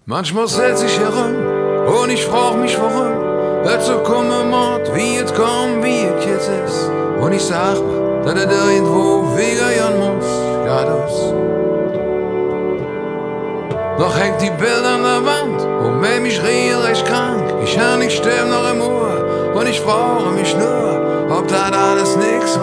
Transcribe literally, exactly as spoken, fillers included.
Manchmal setz ich herum und ich frag mich warum. Et so komme Mord, wie et komm, wie et jetzt ist. Und ich sag mir, dass et irgendwo wegern muss, ja das. Noch hängt die Bilder an der Wand und mach mich regelrecht krank. Ich hör nicht sterben noch im Ohr und ich frage mich nur, ob das alles nix